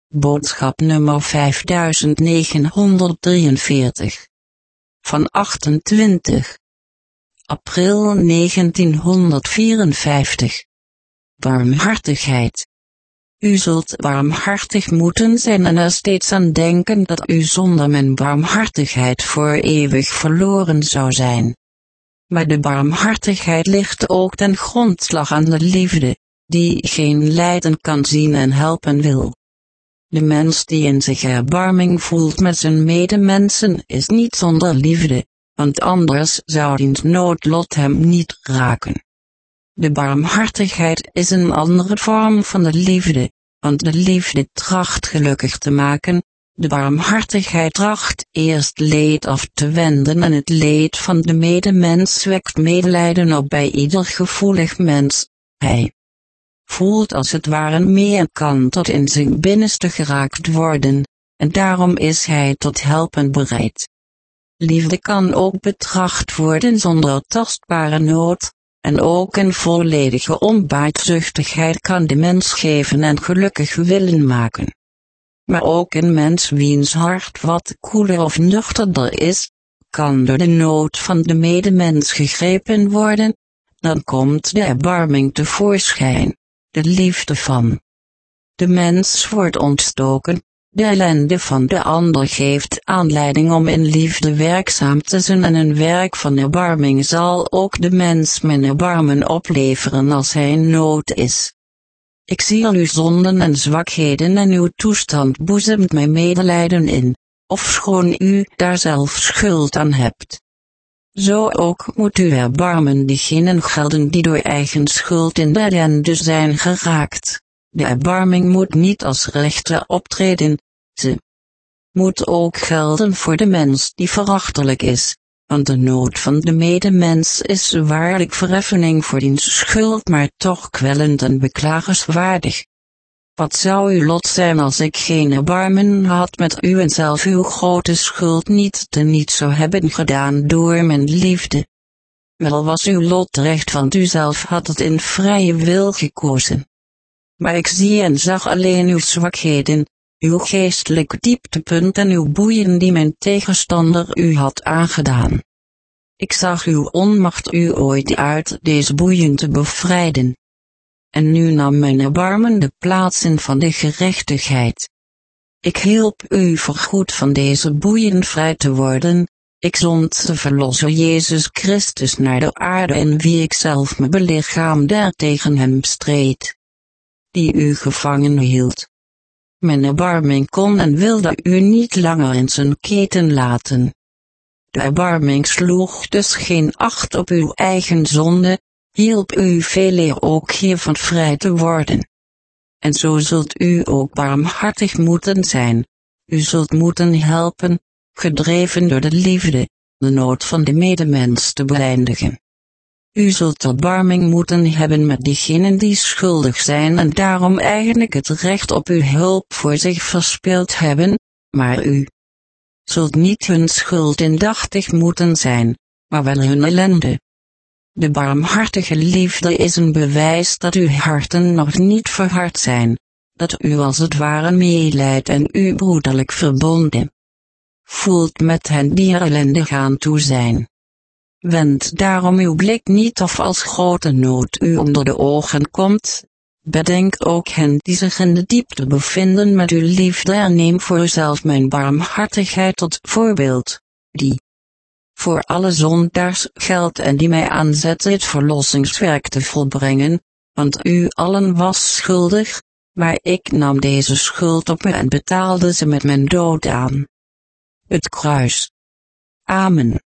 Boodschap nummer 5943. Van 28 april 1954. Barmhartigheid. U zult barmhartig moeten zijn en er steeds aan denken dat u zonder mijn barmhartigheid voor eeuwig verloren zou zijn. Maar de barmhartigheid ligt ook ten grondslag aan de liefde, die geen lijden kan zien en helpen wil. De mens die in zich erbarming voelt met zijn medemensen is niet zonder liefde, want anders zou diens noodlot hem niet raken. De barmhartigheid is een andere vorm van de liefde, want de liefde tracht gelukkig te maken, de barmhartigheid tracht eerst leed af te wenden en het leed van de medemens wekt medelijden op bij ieder gevoelig mens. Hij voelt als het ware meer kan tot in zijn binnenste geraakt worden, en daarom is hij tot helpen bereid. Liefde kan ook betracht worden zonder tastbare nood, en ook een volledige onbaatzuchtigheid kan de mens geven en gelukkig willen maken. Maar ook een mens wiens hart wat koeler of nuchterder is, kan door de nood van de medemens gegrepen worden, dan komt de erbarming tevoorschijn, de liefde van de mens wordt ontstoken, de ellende van de ander geeft aanleiding om in liefde werkzaam te zijn en een werk van erbarming zal ook de mens mijn erbarmen opleveren als hij in nood is. Ik zie al uw zonden en zwakheden en uw toestand boezemt mij medelijden in, ofschoon u daar zelf schuld aan hebt. Zo ook moet u erbarmen diegenen gelden die door eigen schuld in de ellende zijn geraakt. De erbarming moet niet als rechter optreden, ze moet ook gelden voor de mens die verachtelijk is, want de nood van de medemens is waarlijk vereffening voor diens schuld maar toch kwellend en beklagenswaardig. Wat zou uw lot zijn als ik geen erbarmen had met u en zelf uw grote schuld niet teniet zou hebben gedaan door mijn liefde? Wel was uw lot recht, want u zelf had het in vrije wil gekozen. Maar ik zie en zag alleen uw zwakheden, uw geestelijk dieptepunt en uw boeien die mijn tegenstander u had aangedaan. Ik zag uw onmacht u ooit uit deze boeien te bevrijden. En nu nam mijn erbarmen de plaats in van de gerechtigheid. Ik hielp u voorgoed van deze boeien vrij te worden, ik zond de verlosser Jezus Christus naar de aarde in wie ik zelf me belichaamde en tegen hem streed, die u gevangen hield. Mijn erbarming kon en wilde u niet langer in zijn keten laten. De erbarming sloeg dus geen acht op uw eigen zonde, hielp u veeleer ook hiervan vrij te worden. En zo zult u ook barmhartig moeten zijn, u zult moeten helpen, gedreven door de liefde, de nood van de medemens te beëindigen. U zult erbarming moeten hebben met diegenen die schuldig zijn en daarom eigenlijk het recht op uw hulp voor zich verspeeld hebben, maar u zult niet hun schuld indachtig moeten zijn, maar wel hun ellende. De barmhartige liefde is een bewijs dat uw harten nog niet verhard zijn, dat u als het ware meelijdt en u broederlijk verbonden voelt met hen die er ellendig aan toe zijn. Wend daarom uw blik niet af als grote nood u onder de ogen komt, bedenk ook hen die zich in de diepte bevinden met uw liefde en neem voor uzelf mijn barmhartigheid tot voorbeeld, die voor alle zondaars geldt en die mij aanzetten het verlossingswerk te volbrengen, want u allen was schuldig, maar ik nam deze schuld op me en betaalde ze met mijn dood aan. Het kruis. Amen.